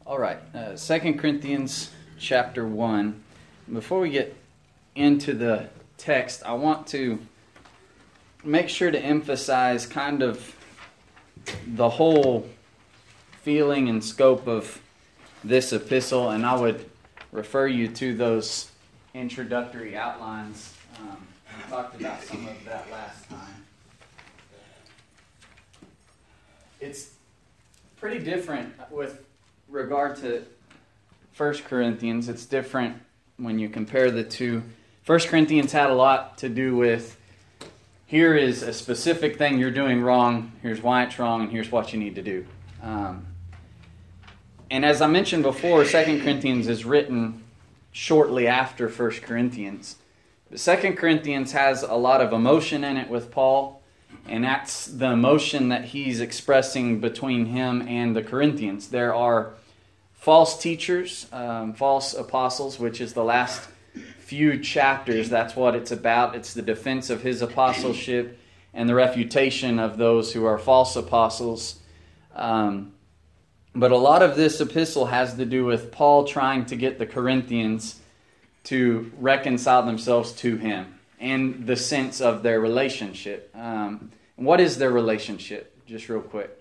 All right, 2 Corinthians chapter 1. Before we get into the text, I want to make sure to emphasize kind of the whole feeling and scope of this epistle, and I would refer you to those introductory outlines. We talked about some of that last time. It's pretty different with regard to 1 Corinthians. It's different when you compare the two. 1 Corinthians had a lot to do with, here is a specific thing you're doing wrong, here's why it's wrong, and here's what you need to do. And as I mentioned before, 2 Corinthians is written shortly after 1 Corinthians. But 2 Corinthians has a lot of emotion in it with Paul, and that's the emotion that he's expressing between him and the Corinthians. There are false teachers, false apostles, which is the last few chapters. That's what it's about. It's the defense of his apostleship and the refutation of those who are false apostles. But a lot of this epistle has to do with Paul trying to get the Corinthians to reconcile themselves to him and the sense of their relationship. What is their relationship? Just real quick.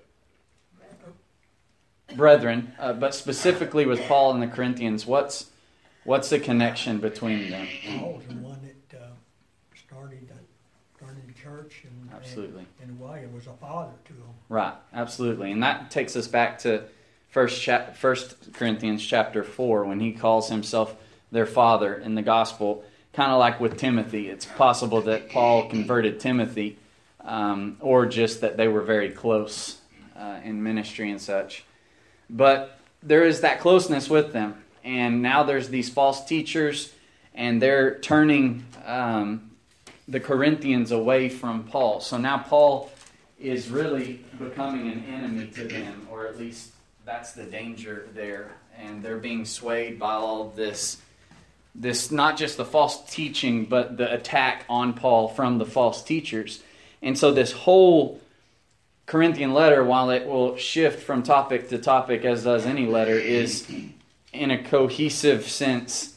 Brethren, but specifically with Paul and the Corinthians, what's the connection between them? Paul's the one that started the church, and absolutely, in a way, it was a father to them. Right, absolutely, and that takes us back to 1 Corinthians chapter 4 when he calls himself their father in the gospel. Kind of like with Timothy, it's possible that Paul converted Timothy, or just that they were very close in ministry and such. But there is that closeness with them. And now there's these false teachers, and they're turning the Corinthians away from Paul. So now Paul is really becoming an enemy to them, or at least that's the danger there. And they're being swayed by all of this not just the false teaching, but the attack on Paul from the false teachers. And so this whole Corinthian letter, while it will shift from topic to topic as does any letter, is in a cohesive sense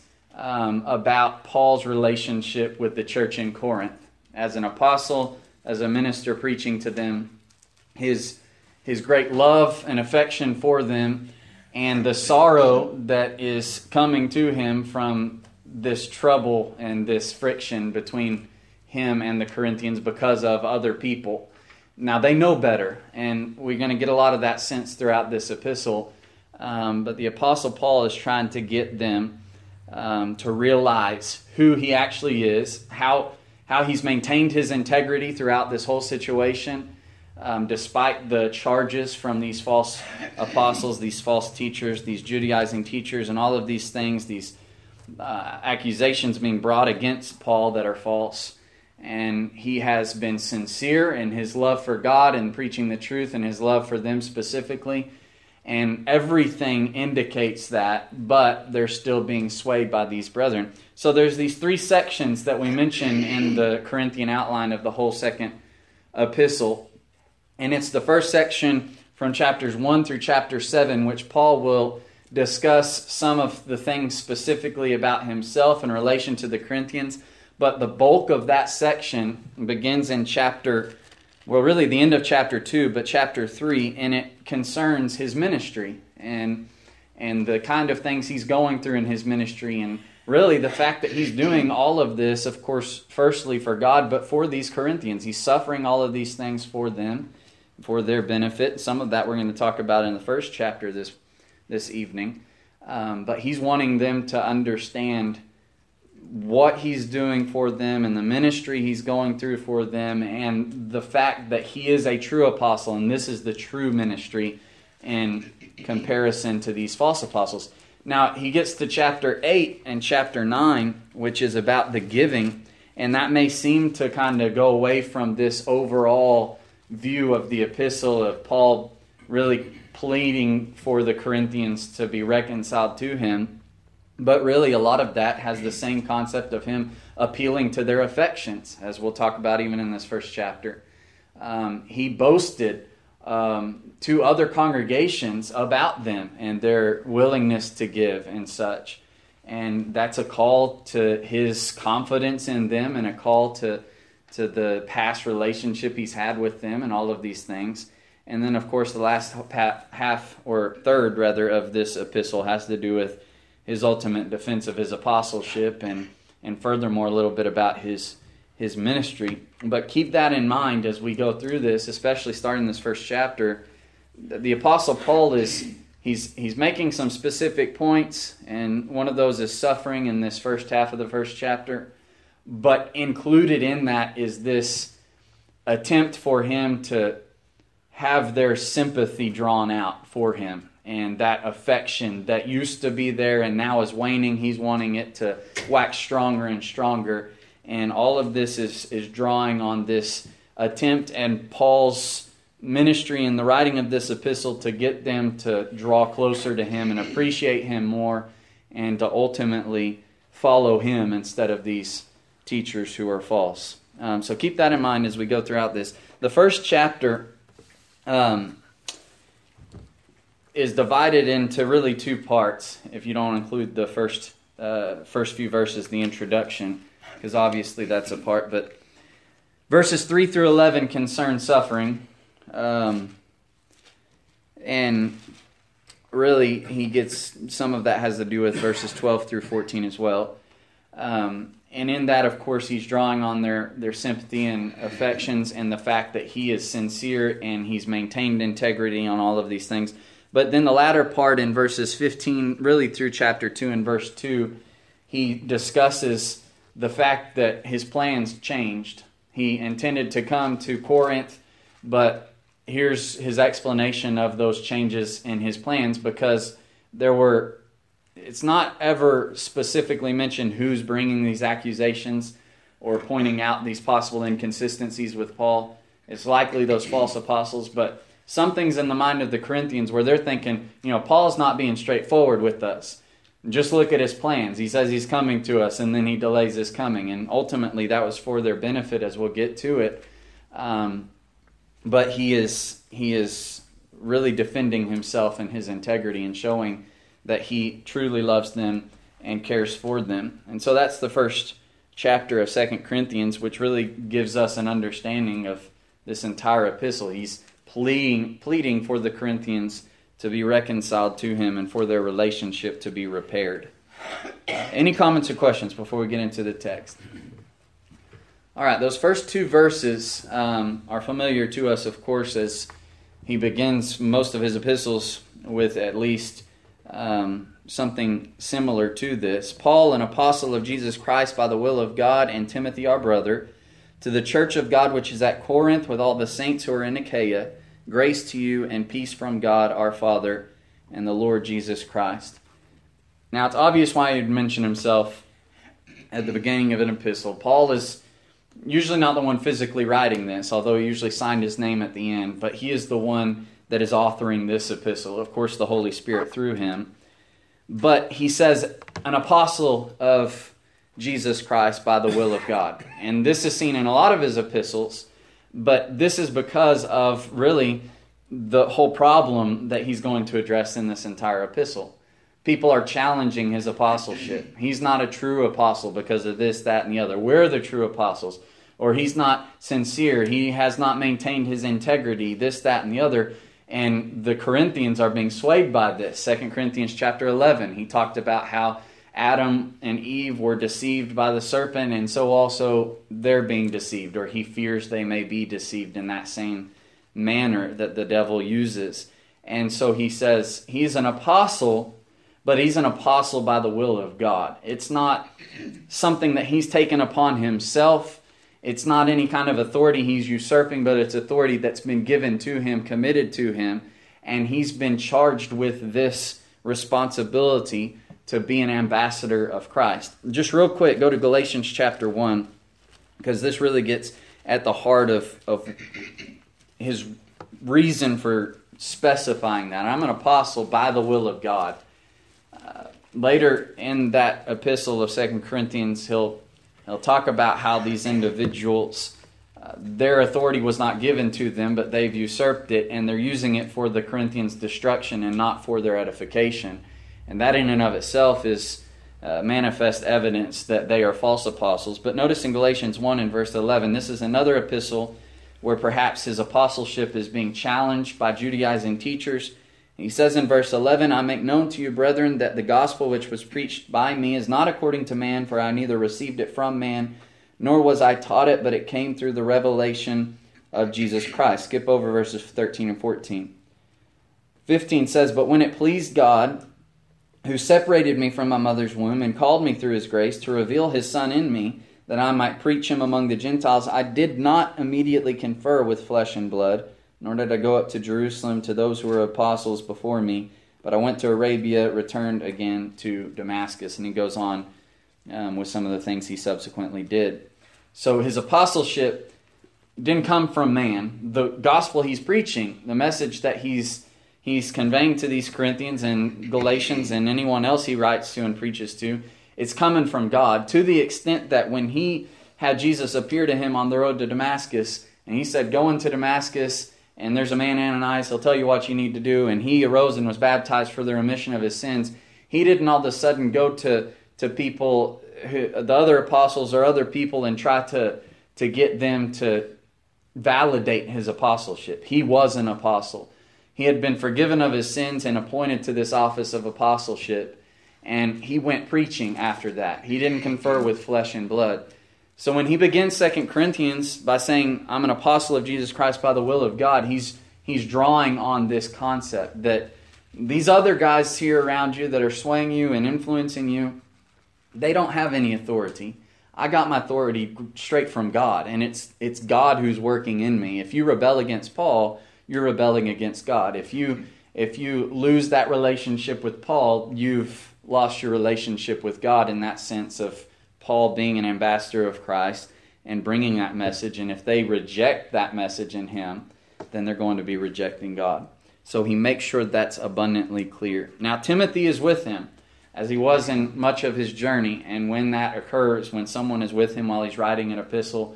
about Paul's relationship with the church in Corinth. As an apostle, as a minister preaching to them, his great love and affection for them, and the sorrow that is coming to him from this trouble and this friction between him and the Corinthians because of other people. Now, they know better, and we're going to get a lot of that sense throughout this epistle. But the Apostle Paul is trying to get them to realize who he actually is, how he's maintained his integrity throughout this whole situation, despite the charges from these false apostles, these false teachers, these Judaizing teachers, and all of these things, these accusations being brought against Paul that are false. And he has been sincere in his love for God and preaching the truth and his love for them specifically. And everything indicates that, but they're still being swayed by these brethren. So there's these three sections that we mention in the Corinthian outline of the whole second epistle. And it's the first section from chapters 1 through chapter 7, which Paul will discuss some of the things specifically about himself in relation to the Corinthians. But the bulk of that section begins in really the end of chapter 2, but chapter 3, and it concerns his ministry and the kind of things he's going through in his ministry, and really the fact that he's doing all of this, of course, firstly for God, but for these Corinthians. He's suffering all of these things for them, for their benefit. Some of that we're going to talk about in the first chapter this evening. But he's wanting them to understand what he's doing for them and the ministry he's going through for them, and the fact that he is a true apostle, and this is the true ministry in comparison to these false apostles. Now, he gets to chapter 8 and chapter 9, which is about the giving, and that may seem to kind of go away from this overall view of the epistle of Paul really pleading for the Corinthians to be reconciled to him. But really, a lot of that has the same concept of him appealing to their affections, as we'll talk about even in this first chapter. He boasted to other congregations about them and their willingness to give and such. And that's a call to his confidence in them and a call to the past relationship he's had with them and all of these things. And then, of course, the last half or third, rather, of this epistle has to do with his ultimate defense of his apostleship and furthermore a little bit about his ministry. But keep that in mind as we go through this, especially starting this first chapter. The Apostle Paul he's making some specific points, and one of those is suffering in this first half of the first chapter. But included in that is this attempt for him to have their sympathy drawn out for him. And that affection that used to be there and now is waning, he's wanting it to wax stronger and stronger. And all of this is drawing on this attempt and Paul's ministry in the writing of this epistle to get them to draw closer to him and appreciate him more and to ultimately follow him instead of these teachers who are false. So keep that in mind as we go throughout this. The first chapter is divided into really two parts, if you don't include the first few verses, the introduction, because obviously that's a part. But verses 3 through 11 concern suffering. And really, he gets some of that has to do with verses 12 through 14 as well. And in that, of course, he's drawing on their sympathy and affections and the fact that he is sincere and he's maintained integrity on all of these things. But then the latter part in verses 15, really through chapter 2 and verse 2, he discusses the fact that his plans changed. He intended to come to Corinth, but here's his explanation of those changes in his plans, because it's not ever specifically mentioned who's bringing these accusations or pointing out these possible inconsistencies with Paul. It's likely those false apostles, but something's in the mind of the Corinthians where they're thinking, Paul's not being straightforward with us. Just look at his plans. He says he's coming to us, and then he delays his coming. And ultimately, that was for their benefit, as we'll get to it. But he is really defending himself and his integrity and showing that he truly loves them and cares for them. And so that's the first chapter of 2 Corinthians, which really gives us an understanding of this entire epistle. He's pleading for the Corinthians to be reconciled to him and for their relationship to be repaired. Any comments or questions before we get into the text? All right, those first two verses are familiar to us, of course, as he begins most of his epistles with at least something similar to this. Paul, an apostle of Jesus Christ by the will of God, and Timothy, our brother, to the church of God which is at Corinth with all the saints who are in Achaia, grace to you and peace from God our Father and the Lord Jesus Christ. Now, it's obvious why he'd mention himself at the beginning of an epistle. Paul is usually not the one physically writing this, although he usually signed his name at the end, but he is the one that is authoring this epistle. Of course, the Holy Spirit through him. But he says, an apostle of Jesus Christ by the will of God. And this is seen in a lot of his epistles, but this is because of really the whole problem that he's going to address in this entire epistle. People are challenging his apostleship. He's not a true apostle because of this, that, and the other. We're the true apostles. Or he's not sincere. He has not maintained his integrity, this, that, and the other. And the Corinthians are being swayed by this. 2 Corinthians chapter 11, he talked about how Adam and Eve were deceived by the serpent, and so also they're being deceived, or he fears they may be deceived in that same manner that the devil uses. And so he says he's an apostle, but he's an apostle by the will of God. It's not something that he's taken upon himself. It's not any kind of authority he's usurping, but it's authority that's been given to him, committed to him, and he's been charged with this responsibility to be an ambassador of Christ. Just real quick, go to Galatians chapter 1, because this really gets at the heart of his reason for specifying that. I'm an apostle by the will of God. Later in that epistle of 2 Corinthians, he'll talk about how these individuals their authority was not given to them, but they've usurped it, and they're using it for the Corinthians' destruction and not for their edification. And that in and of itself is manifest evidence that they are false apostles. But notice in Galatians 1 and verse 11, this is another epistle where perhaps his apostleship is being challenged by Judaizing teachers. He says in verse 11, I make known to you, brethren, that the gospel which was preached by me is not according to man, for I neither received it from man, nor was I taught it, but it came through the revelation of Jesus Christ. Skip over verses 13 and 14. 15 says, But when it pleased God, who separated me from my mother's womb and called me through his grace to reveal his Son in me, that I might preach him among the Gentiles, I did not immediately confer with flesh and blood, nor did I go up to Jerusalem to those who were apostles before me, but I went to Arabia, returned again to Damascus. And he goes on with some of the things he subsequently did. So his apostleship didn't come from man. The gospel he's preaching, the message that he's conveying to these Corinthians and Galatians and anyone else he writes to and preaches to, it's coming from God, to the extent that when he had Jesus appear to him on the road to Damascus, and he said, go into Damascus, and there's a man Ananias, he'll tell you what you need to do, and he arose and was baptized for the remission of his sins. He didn't all of a sudden go to people, the other apostles or other people, and try to get them to validate his apostleship. He was an apostle. He had been forgiven of his sins and appointed to this office of apostleship, and he went preaching after that. He didn't confer with flesh and blood. So when he begins 2 Corinthians by saying, I'm an apostle of Jesus Christ by the will of God, he's drawing on this concept that these other guys here around you that are swaying you and influencing you, they don't have any authority. I got my authority straight from God, and it's God who's working in me. If you rebel against Paul, you're rebelling against God. If you lose that relationship with Paul, you've lost your relationship with God in that sense of Paul being an ambassador of Christ and bringing that message. And if they reject that message in him, then they're going to be rejecting God. So he makes sure that's abundantly clear. Now Timothy is with him, as he was in much of his journey. And when that occurs, when someone is with him while he's writing an epistle,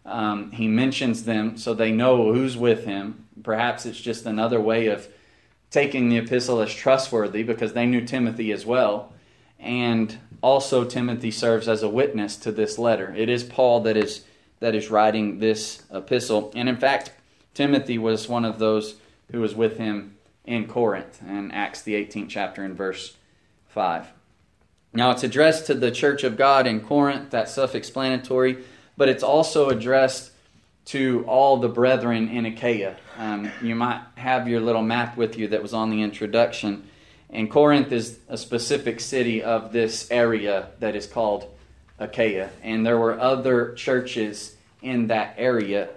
he mentions them so they know who's with him. Perhaps it's just another way of taking the epistle as trustworthy because they knew Timothy as well. And also Timothy serves as a witness to this letter. It is Paul that is writing this epistle. And in fact, Timothy was one of those who was with him in Corinth in Acts the 18th chapter and verse 5. Now it's addressed to the church of God in Corinth, that's self-explanatory, but it's also addressed to all the brethren in Achaia. You might have your little map with you that was on the introduction. And Corinth is a specific city of this area that is called Achaia. And there were other churches in that area.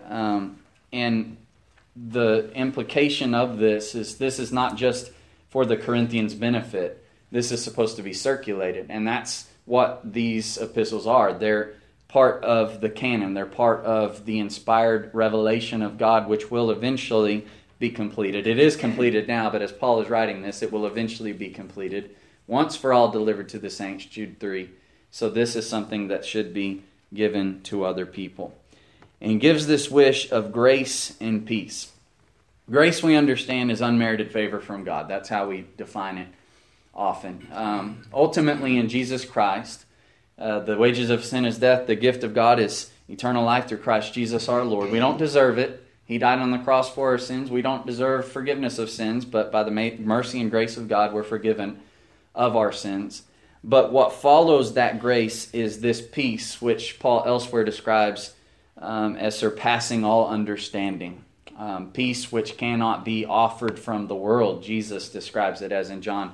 And the implication of this is not just for the Corinthians' benefit. This is supposed to be circulated. And that's what these epistles are. They're part of the canon. They're part of the inspired revelation of God, which will eventually be completed. It is completed now, but as Paul is writing this, it will eventually be completed. Once for all delivered to the saints, Jude 3. So this is something that should be given to other people. And he gives this wish of grace and peace. Grace, we understand, is unmerited favor from God. That's how we define it often. Ultimately, in Jesus Christ, the wages of sin is death. The gift of God is eternal life through Christ Jesus our Lord. We don't deserve it. He died on the cross for our sins. We don't deserve forgiveness of sins, but by the mercy and grace of God, we're forgiven of our sins. But what follows that grace is this peace, which Paul elsewhere describes as surpassing all understanding. Peace which cannot be offered from the world. Jesus describes it as in John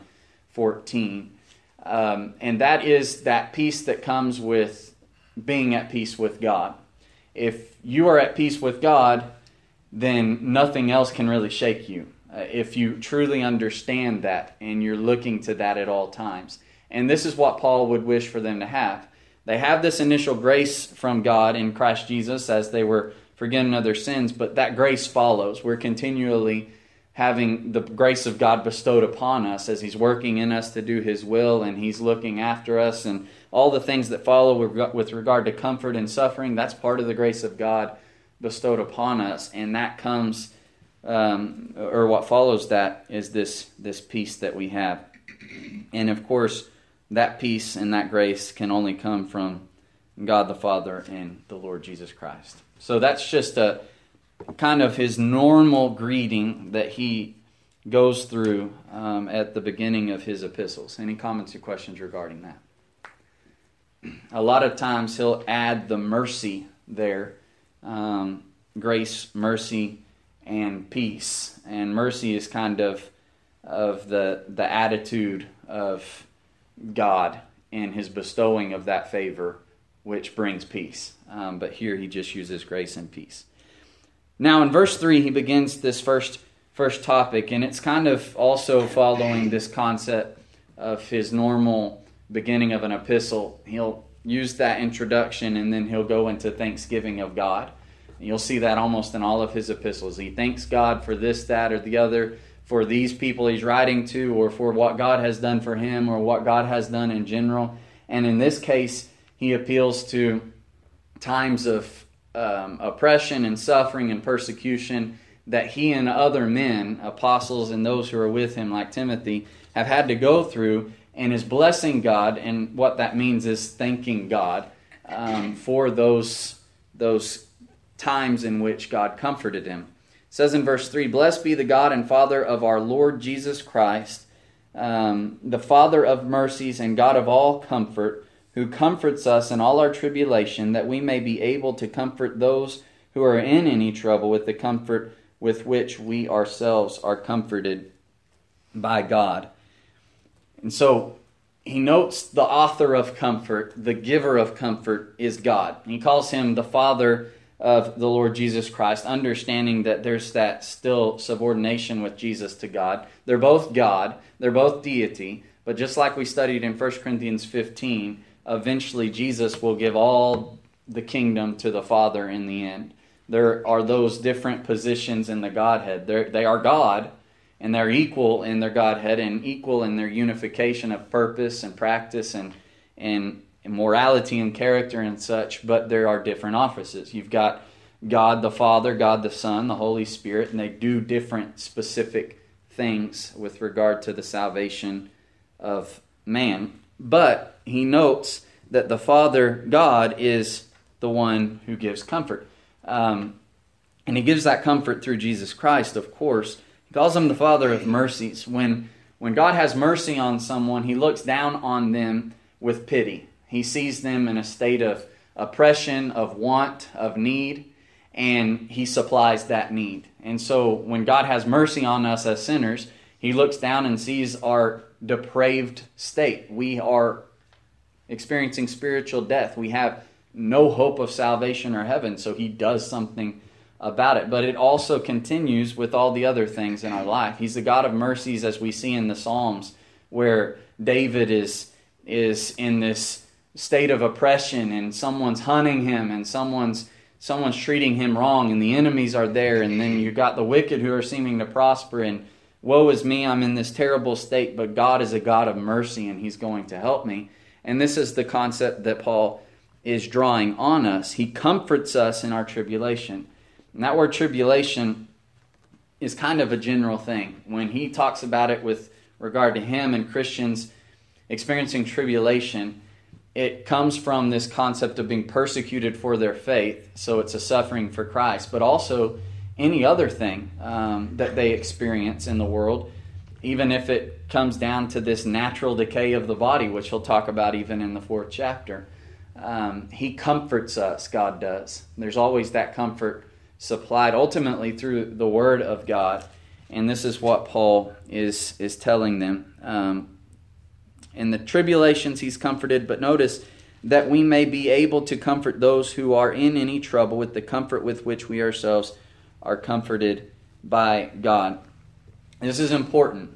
14. And that is that peace that comes with being at peace with God. If you are at peace with God, then nothing else can really shake you. If you truly understand that and you're looking to that at all times. And this is what Paul would wish for them to have. They have this initial grace from God in Christ Jesus as they were forgiven of their sins, but that grace follows. We're continually having the grace of God bestowed upon us as He's working in us to do His will, and He's looking after us, and all the things that follow with regard to comfort and suffering. That's part of the grace of God bestowed upon us, and that comes, or what follows that is this peace that we have. And of course, that peace and that grace can only come from God the Father and the Lord Jesus Christ. So that's just a kind of his normal greeting that he goes through at the beginning of his epistles. Any comments or questions regarding that? A lot of times he'll add the mercy there. Grace, mercy, and peace. And mercy is kind of the attitude of God and his bestowing of that favor, which brings peace. But here he just uses grace and peace. Now in verse 3, he begins this first topic, and it's kind of also following this concept of his normal beginning of an epistle. He'll use that introduction, and then he'll go into thanksgiving of God. And you'll see that almost in all of his epistles. He thanks God for this, that, or the other, for these people he's writing to, or for what God has done for him, or what God has done in general. And in this case, he appeals to times of oppression and suffering and persecution that he and other men, apostles and those who are with him, like Timothy, have had to go through, and is blessing God. And what that means is thanking God for those times in which God comforted him. It says in verse 3, "Blessed be the God and Father of our Lord Jesus Christ, the Father of mercies and God of all comfort, who comforts us in all our tribulation, that we may be able to comfort those who are in any trouble with the comfort with which we ourselves are comforted by God." And so he notes the author of comfort, the giver of comfort, is God. He calls him the Father of the Lord Jesus Christ, understanding that there's that still subordination with Jesus to God. They're both God, they're both deity, but just like we studied in 1 Corinthians 15, eventually Jesus will give all the kingdom to the Father in the end. There are those different positions in the Godhead. They are God, and they're equal in their Godhead and equal in their unification of purpose and practice and morality and character and such, but there are different offices. You've got God the Father, God the Son, the Holy Spirit, and they do different specific things with regard to the salvation of man. But he notes that the Father, God, is the one who gives comfort. And he gives that comfort through Jesus Christ, of course. He calls him the Father of mercies. When God has mercy on someone, he looks down on them with pity. He sees them in a state of oppression, of want, of need, and he supplies that need. And so when God has mercy on us as sinners, he looks down and sees our depraved state. We are experiencing spiritual death. We have no hope of salvation or heaven, so he does something about it. But it also continues with all the other things in our life. He's the God of mercies, as we see in the Psalms, where David is in this state of oppression, and someone's hunting him, and someone's treating him wrong, and the enemies are there, and then you've got the wicked who are seeming to prosper, and woe is me, I'm in this terrible state, but God is a God of mercy, and he's going to help me. And this is the concept that Paul is drawing on us. He comforts us in our tribulation. And that word tribulation is kind of a general thing. When he talks about it with regard to him and Christians experiencing tribulation, it comes from this concept of being persecuted for their faith. So it's a suffering for Christ, but also any other thing that they experience in the world, even if it comes down to this natural decay of the body, which he'll talk about even in the 4th chapter. He comforts us, God does. There's always that comfort supplied ultimately through the Word of God. And this is what Paul is telling them. In the tribulations he's comforted, but notice that we may be able to comfort those who are in any trouble with the comfort with which we ourselves are comforted by God. This is important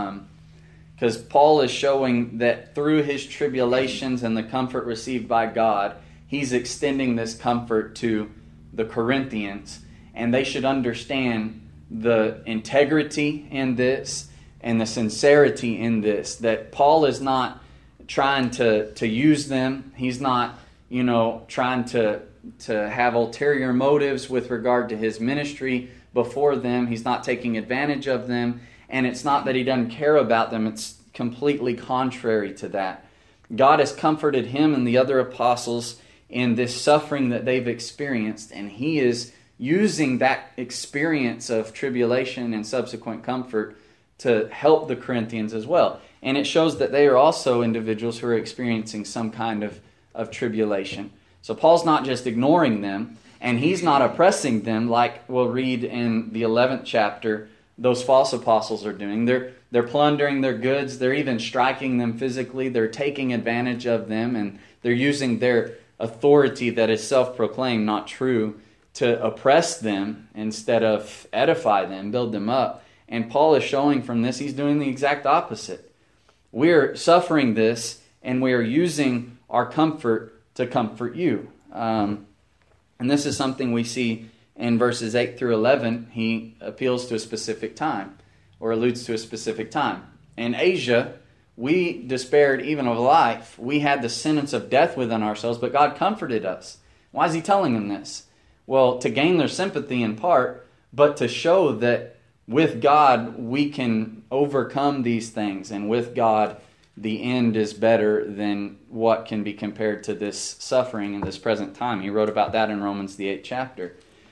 because Paul is showing that through his tribulations and the comfort received by God, he's extending this comfort to the Corinthians, and they should understand the integrity in this and the sincerity in this, that Paul is not trying to use them. He's not, trying to to have ulterior motives with regard to his ministry before them. He's not taking advantage of them. And it's not that he doesn't care about them. It's completely contrary to that. God has comforted him and the other apostles in this suffering that they've experienced. And he is using that experience of tribulation and subsequent comfort to help the Corinthians as well. And it shows that they are also individuals who are experiencing some kind of tribulation. So Paul's not just ignoring them, and he's not oppressing them like we'll read in the 11th chapter those false apostles are doing. They're plundering their goods. They're even striking them physically. They're taking advantage of them, and they're using their authority that is self-proclaimed, not true, to oppress them instead of edify them, build them up. And Paul is showing from this he's doing the exact opposite. We're suffering this, and we are using our comfort to comfort you. And this is something we see in verses 8 through 11. He appeals to a specific time, or alludes to a specific time. In Asia, we despaired even of life. We had the sentence of death within ourselves, but God comforted us. Why is he telling them this? Well, to gain their sympathy in part, but to show that with God we can overcome these things, and with God the end is better than what can be compared to this suffering in this present time. He wrote about that in Romans the 8th chapter.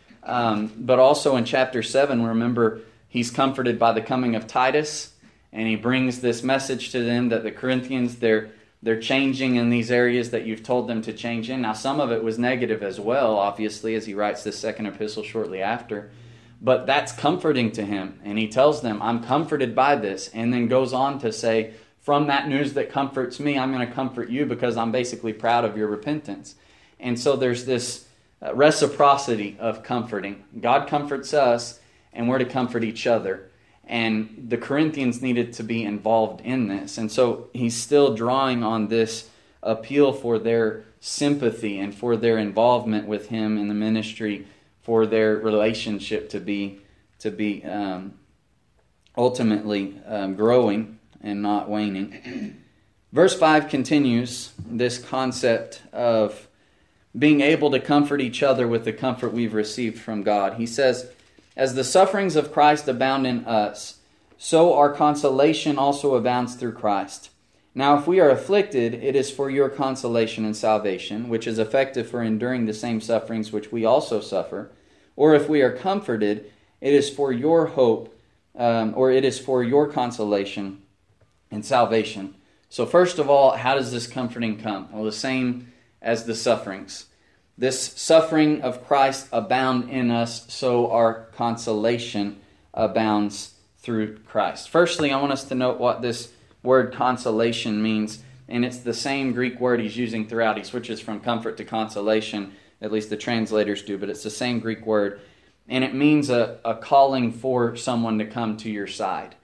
But also in chapter 7, remember, he's comforted by the coming of Titus, and he brings this message to them that the Corinthians, they're changing in these areas that you've told them to change in. Now, some of it was negative as well, obviously, as he writes this second epistle shortly after. But that's comforting to him, and he tells them, I'm comforted by this, and then goes on to say, from that news that comforts me, I'm going to comfort you because I'm basically proud of your repentance. And so there's this reciprocity of comforting. God comforts us, and we're to comfort each other. And the Corinthians needed to be involved in this. And so he's still drawing on this appeal for their sympathy and for their involvement with him in the ministry, for their relationship to be ultimately growing and not waning. Verse 5 continues this concept of being able to comfort each other with the comfort we've received from God. He says, as the sufferings of Christ abound in us, so our consolation also abounds through Christ. Now if we are afflicted, it is for your consolation and salvation, which is effective for enduring the same sufferings which we also suffer. Or if we are comforted, it is for your hope, or it is for your consolation and salvation. So first of all, how does this comforting come? Well, the same as the sufferings. This suffering of Christ abound in us, so our consolation abounds through Christ. Firstly, I want us to note what this word consolation means, and it's the same Greek word he's using throughout. He switches from comfort to consolation, at least the translators do, but it's the same Greek word, and it means a calling for someone to come to your side.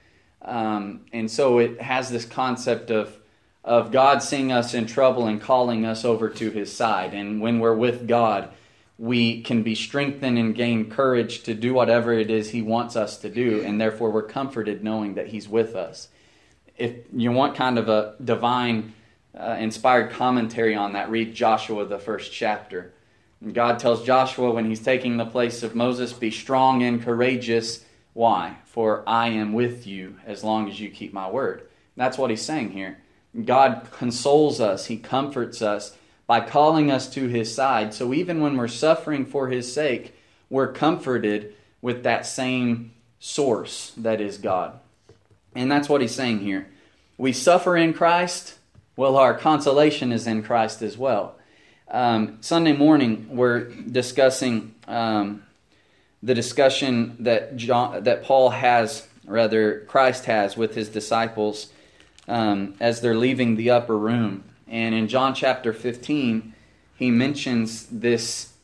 And so it has this concept of God seeing us in trouble and calling us over to his side. And when we're with God, we can be strengthened and gain courage to do whatever it is he wants us to do, and therefore we're comforted knowing that he's with us. If you want kind of a divine inspired commentary on that, read Joshua, the first chapter. And God tells Joshua when he's taking the place of Moses, be strong and courageous. Why? For I am with you as long as you keep my word. That's what he's saying here. God consoles us, he comforts us by calling us to his side. So even when we're suffering for his sake, we're comforted with that same source that is God. And that's what he's saying here. We suffer in Christ, well, our consolation is in Christ as well. Sunday morning, we're discussing the discussion that Paul has, rather Christ has, with his disciples as they're leaving the upper room. And in John chapter 15, he mentions this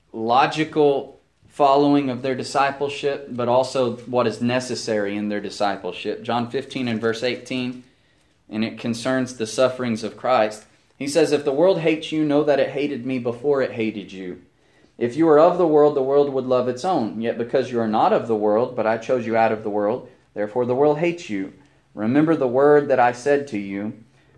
logical following of their discipleship, but also what is necessary in their discipleship. John 15 and verse 18, and it concerns the sufferings of Christ. He says, if the world hates you, know that it hated me before it hated you. If you were of the world would love its own. Yet because you are not of the world, but I chose you out of the world, therefore the world hates you. Remember the word that I said to you,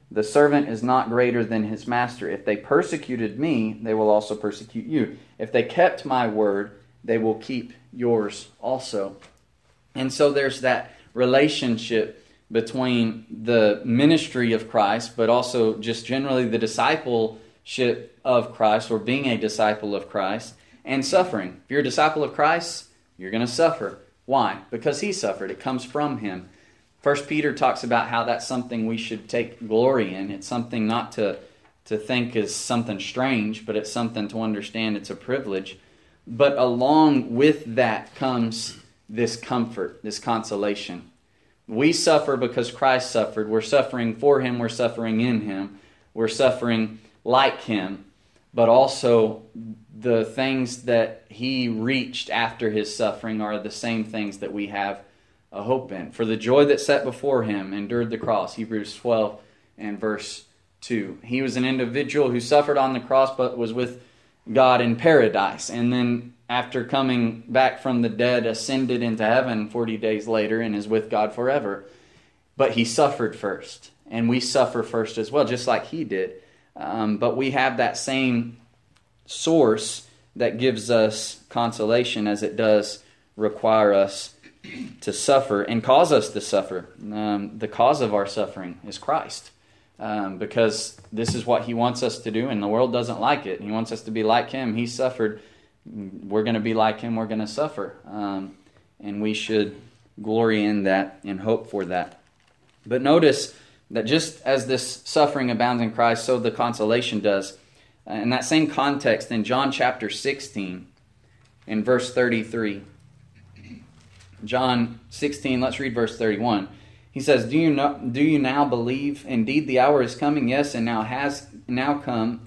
The servant is not greater than his master. If they persecuted me, they will also persecute you. If they kept my word, they will keep yours also. And so there's that relationship between the ministry of Christ, but also just generally the discipleship of Christ, or being a disciple of Christ, and suffering. If you're a disciple of Christ, you're going to suffer. Why? Because he suffered. It comes from him. 1 Peter talks about how that's something we should take glory in. It's something not to think is something strange, but it's something to understand it's a privilege. But along with that comes this comfort, this consolation. We suffer because Christ suffered. We're suffering for him. We're suffering in him. We're suffering like him. But also the things that he reached after his suffering are the same things that we have a hope in. For the joy that set before him endured the cross. Hebrews 12 and verse 2. He was an individual who suffered on the cross but was with God in paradise. And then after coming back from the dead, ascended into heaven 40 days later and is with God forever. But he suffered first. And we suffer first as well, just like he did. But we have that same source that gives us consolation as it does require us to suffer and cause us to suffer. The cause of our suffering is Christ, because this is what he wants us to do, and the world doesn't like it. He wants us to be like him. He suffered. We're going to be like him. We're going to suffer, and we should glory in that and hope for that. But notice that just as this suffering abounds in Christ, so the consolation does. In that same context, in John chapter 16, in verse 33, John 16, let's read verse 31. He says, Do you now believe? Indeed, the hour is coming, yes, and has now come,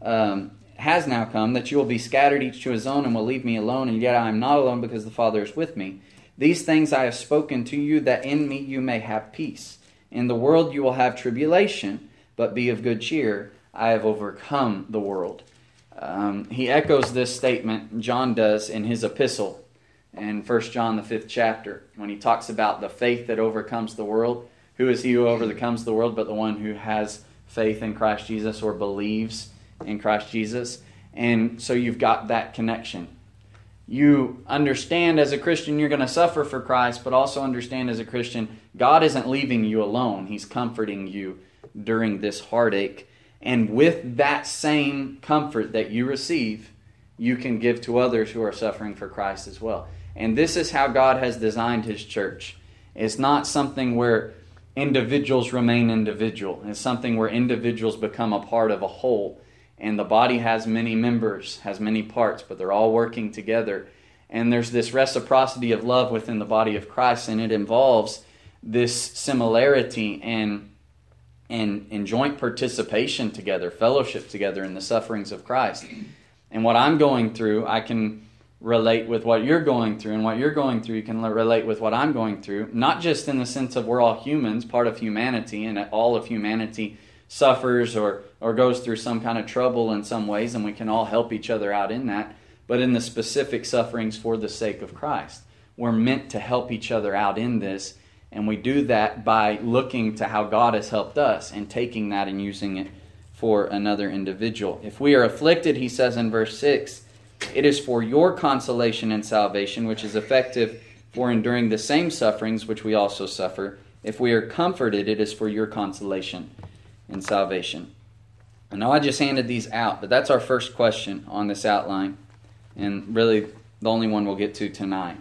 that you will be scattered each to his own and will leave me alone, and yet I am not alone because the Father is with me. These things I have spoken to you, that in me you may have peace. In the world you will have tribulation, but be of good cheer. I have overcome the world. He echoes this statement, John does, in his epistle. In 1 John, the 5th chapter, when he talks about the faith that overcomes the world. Who is he who overcomes the world but the one who has faith in Christ Jesus, or believes in Christ Jesus? And so you've got that connection. You understand as a Christian you're going to suffer for Christ, but also understand as a Christian God isn't leaving you alone. He's comforting you during this heartache. And with that same comfort that you receive, you can give to others who are suffering for Christ as well. And this is how God has designed his church. It's not something where individuals remain individual. It's something where individuals become a part of a whole. And the body has many members, has many parts, but they're all working together. And there's this reciprocity of love within the body of Christ, and it involves this similarity and joint participation together, fellowship together in the sufferings of Christ. And what I'm going through, I can relate with what you're going through, and what you're going through, you can relate with what I'm going through, not just in the sense of we're all humans, part of humanity, and all of humanity suffers or goes through some kind of trouble in some ways, and we can all help each other out in that, but in the specific sufferings for the sake of Christ. We're meant to help each other out in this, and we do that by looking to how God has helped us and taking that and using it for another individual. If we are afflicted, he says in verse 6, it is for your consolation and salvation, which is effective for enduring the same sufferings which we also suffer. If we are comforted, it is for your consolation and salvation. I know I just handed these out, but that's our first question on this outline, and really the only one we'll get to tonight.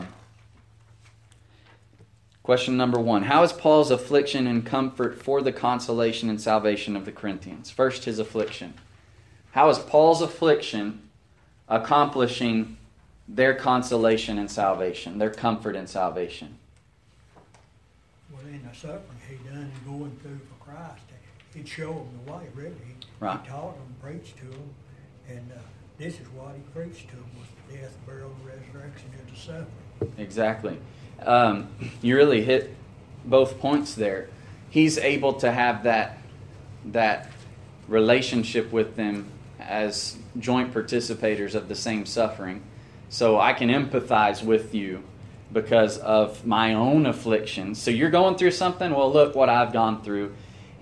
Question number 1. How is Paul's affliction and comfort for the consolation and salvation of the Corinthians? First, his affliction. How is Paul's affliction accomplishing their consolation and salvation, their comfort and salvation? Well, in the suffering he done and going through for Christ, he'd show them the way, really. Right. He taught them, preached to them, and this is what he preached to them, was the death, burial, and resurrection of the suffering. Exactly. You really hit both points there. He's able to have that relationship with them as joint participators of the same suffering. So I can empathize with you because of my own afflictions. So you're going through something? Well, look what I've gone through.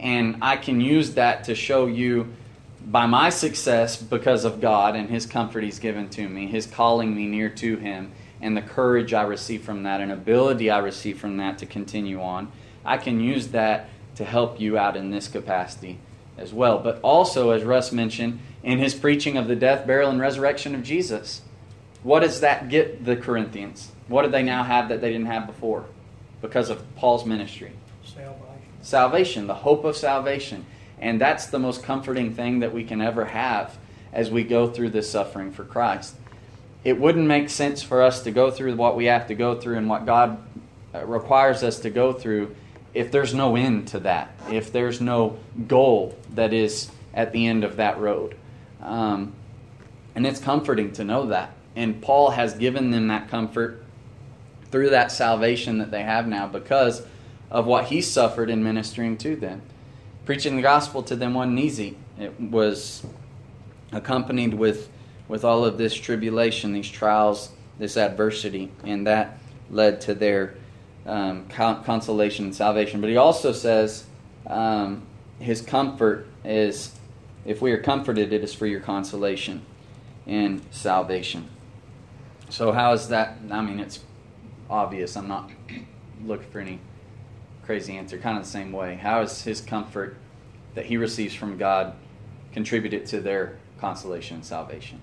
And I can use that to show you by my success because of God and His comfort He's given to me, His calling me near to Him, and the courage I receive from that and ability I receive from that to continue on. I can use that to help you out in this capacity as well. But also, as Russ mentioned, in his preaching of the death, burial, and resurrection of Jesus, what does that get the Corinthians? What do they now have that they didn't have before because of Paul's ministry? Salvation, the hope of salvation. And that's the most comforting thing that we can ever have as we go through this suffering for Christ. It wouldn't make sense for us to go through what we have to go through and what God requires us to go through if there's no end to that, if there's no goal that is at the end of that road. And it's comforting to know that. And Paul has given them that comfort through that salvation that they have now because of what he suffered in ministering to them. Preaching the gospel to them wasn't easy. It was accompanied with all of this tribulation, these trials, this adversity, and that led to their consolation and salvation. But he also says his comfort is, if we are comforted, it is for your consolation and salvation. So how is that? I mean, it's obvious. I'm not looking for any crazy answer. Kind of the same way. How is his comfort that he receives from God contributed to their consolation and salvation?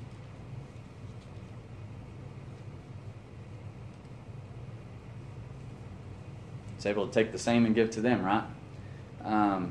It's able to take the same and give to them, right?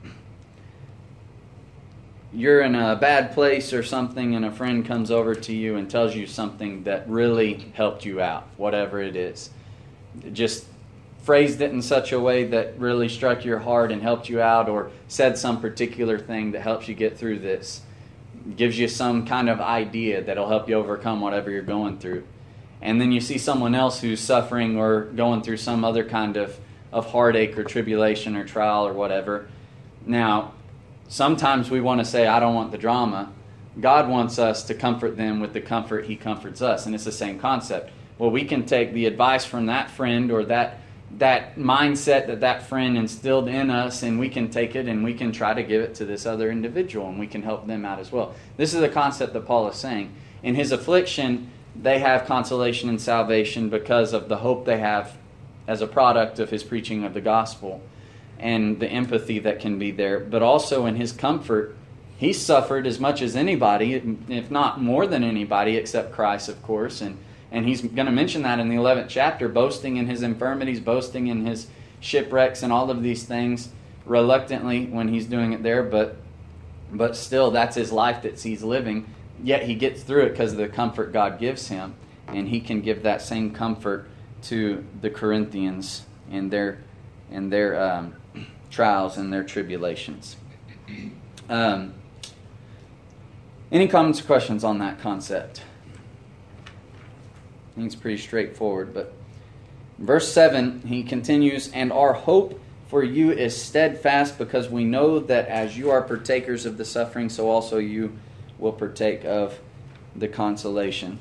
You're in a bad place or something, and a friend comes over to you and tells you something that really helped you out, whatever it is. Just phrased it in such a way that really struck your heart and helped you out, or said some particular thing that helps you get through this. Gives you some kind of idea that'll help you overcome whatever you're going through. And then you see someone else who's suffering or going through some other kind of heartache or tribulation or trial or whatever. Now, sometimes we want to say, I don't want the drama. God wants us to comfort them with the comfort He comforts us. And it's the same concept. Well, we can take the advice from that friend or that mindset that friend instilled in us, and we can take it and we can try to give it to this other individual, and we can help them out as well. This is the concept that Paul is saying. In his affliction, they have consolation and salvation because of the hope they have as a product of his preaching of the gospel and the empathy that can be there. But also in his comfort, he suffered as much as anybody, if not more than anybody, except Christ, of course. And he's going to mention that in the 11th chapter, boasting in his infirmities, boasting in his shipwrecks and all of these things, reluctantly when he's doing it there. But still, that's his life that he's living. Yet he gets through it because of the comfort God gives him. And he can give that same comfort to the Corinthians in their trials and their tribulations. Any comments or questions on that concept? I think it's pretty straightforward. But verse 7, he continues, and our hope for you is steadfast, because we know that as you are partakers of the suffering, so also you will partake of the consolation.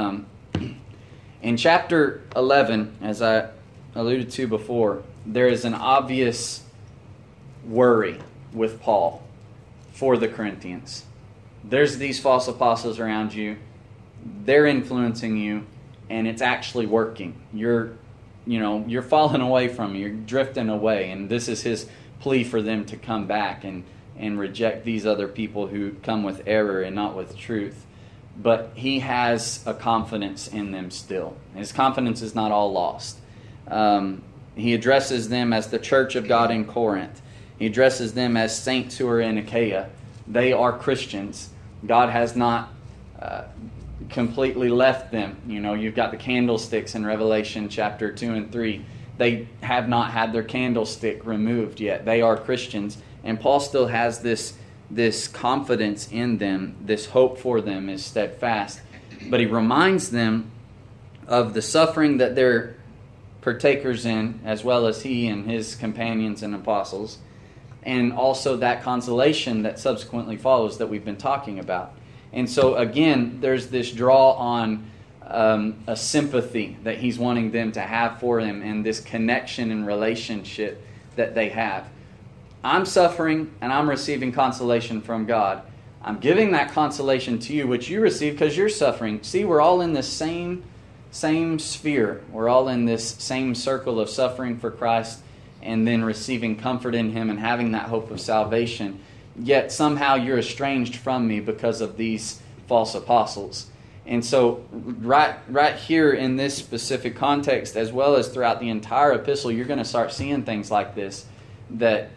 In chapter 11, as I alluded to before, there is an obvious worry with Paul for the Corinthians. There's these false apostles around you. They're influencing you, and it's actually working. You're falling away from me. You're drifting away, and this is his plea for them to come back and reject these other people who come with error and not with truth. But he has a confidence in them still. His confidence is not all lost. He addresses them as the church of God in Corinth. He addresses them as saints who are in Achaia. They are Christians. God has not completely left them. You've got the candlesticks in Revelation chapter 2 and 3. They have not had their candlestick removed yet. They are Christians. And Paul still has this confidence in them, this hope for them is steadfast. But he reminds them of the suffering that they're partakers in, as well as he and his companions and apostles, and also that consolation that subsequently follows that we've been talking about. And so again, there's this draw on a sympathy that he's wanting them to have for him, and this connection and relationship that they have. I'm suffering and I'm receiving consolation from God. I'm giving that consolation to you, which you receive because you're suffering. See, we're all in this same sphere. We're all in this same circle of suffering for Christ and then receiving comfort in Him and having that hope of salvation. Yet somehow you're estranged from me because of these false apostles. And so right here in this specific context, as well as throughout the entire epistle, you're going to start seeing things like this, that,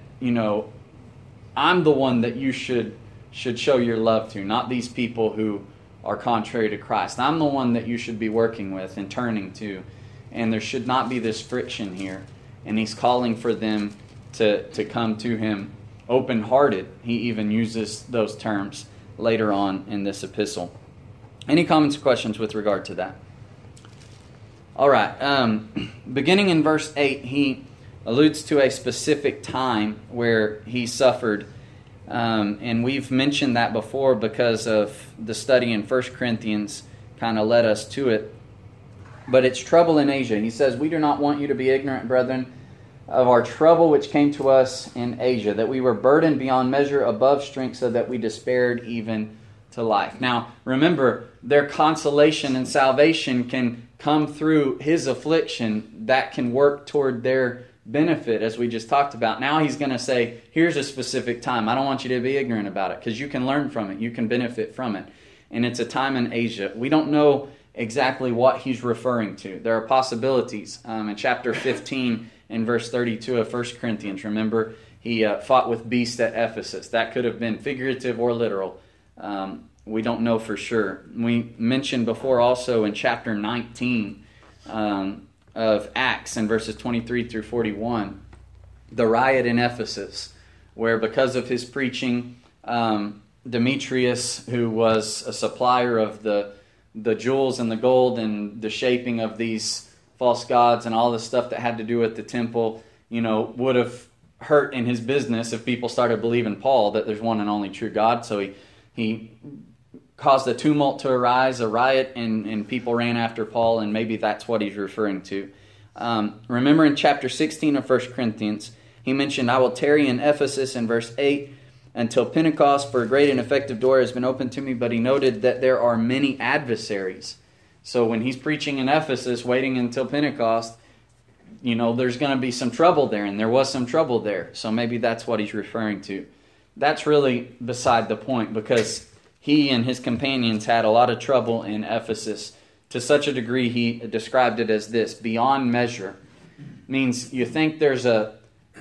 I'm the one that you should show your love to, not these people who are contrary to Christ. I'm the one that you should be working with and turning to. And there should not be this friction here. And he's calling for them to come to him open-hearted. He even uses those terms later on in this epistle. Any comments or questions with regard to that? All right. Beginning in verse 8, he alludes to a specific time where he suffered. And we've mentioned that before because of the study in 1 Corinthians kind of led us to it. But it's trouble in Asia. He says, "We do not want you to be ignorant, brethren, of our trouble which came to us in Asia, that we were burdened beyond measure above strength, so that we despaired even to life." Now, remember, their consolation and salvation can come through his affliction that can work toward their benefit, as we just talked about. Now he's going to say, here's a specific time. I don't want you to be ignorant about it, because you can learn from it. You can benefit from it. And it's a time in Asia. We don't know exactly what he's referring to. There are possibilities. In chapter 15 and verse 32 of 1 Corinthians, remember, he fought with beasts at Ephesus. That could have been figurative or literal. We don't know for sure. We mentioned before also in chapter 19 of Acts in verses 23 through 41, the riot in Ephesus, where because of his preaching, Demetrius, who was a supplier of the jewels and the gold and the shaping of these false gods and all the stuff that had to do with the temple, would have hurt in his business if people started believing Paul that there's one and only true God. So he caused a tumult to arise, a riot, and people ran after Paul, and maybe that's what he's referring to. Remember in chapter 16 of 1 Corinthians, he mentioned, "I will tarry in Ephesus," in verse 8, "until Pentecost, for a great and effective door has been opened to me," but he noted that there are many adversaries. So when he's preaching in Ephesus, waiting until Pentecost, there's going to be some trouble there, and there was some trouble there. So maybe that's what he's referring to. That's really beside the point, because he and his companions had a lot of trouble in Ephesus. To such a degree, he described it as this: beyond measure. Means you think there's a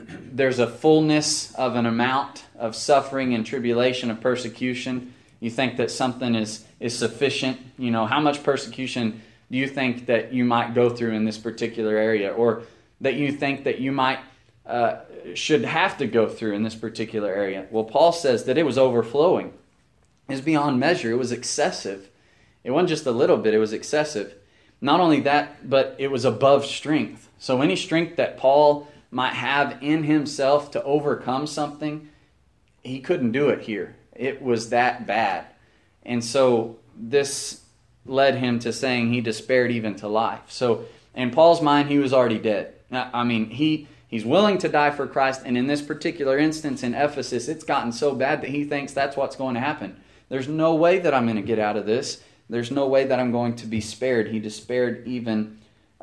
fullness of an amount of suffering and tribulation, of persecution. You think that something is sufficient. How much persecution do you think that you might go through in this particular area, or that you think that you might should have to go through in this particular area? Well, Paul says that it was overflowing. It was beyond measure. It was excessive. It wasn't just a little bit, it was excessive. Not only that, but it was above strength. So any strength that Paul might have in himself to overcome something, he couldn't do it here. It was that bad. And so this led him to saying he despaired even to life. So in Paul's mind, he was already dead. I mean, he's willing to die for Christ, and in this particular instance in Ephesus, it's gotten so bad that he thinks that's what's going to happen. There's no way that I'm going to get out of this. There's no way that I'm going to be spared. He despaired even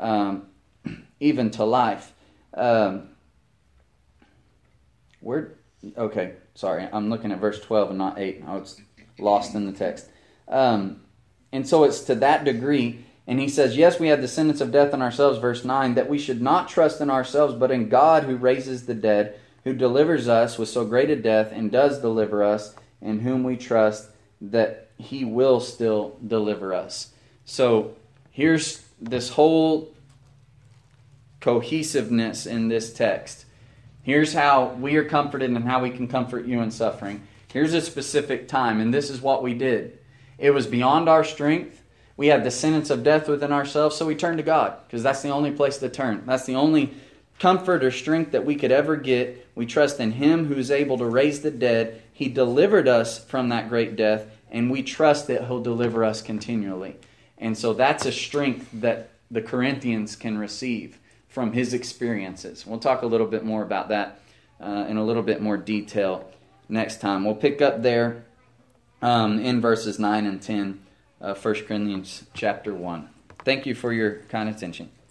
to life. Okay, sorry. I'm looking at verse 12 and not 8. I was lost in the text. And so it's to that degree. And he says, yes, we had the sentence of death on ourselves, verse 9, that we should not trust in ourselves, but in God who raises the dead, who delivers us with so great a death, and does deliver us, in whom we trust that he will still deliver us. So here's this whole cohesiveness in this text. Here's how we are comforted and how we can comfort you in suffering. Here's a specific time, and this is what we did. It was beyond our strength. We had the sentence of death within ourselves, so we turned to God, because that's the only place to turn. That's the only comfort or strength that we could ever get. We trust in him who is able to raise the dead. He delivered us from that great death, and we trust that he'll deliver us continually. And so that's a strength that the Corinthians can receive from his experiences. We'll talk a little bit more about that in a little bit more detail next time. We'll pick up there in verses 9 and 10 of 1 Corinthians chapter 1. Thank you for your kind attention.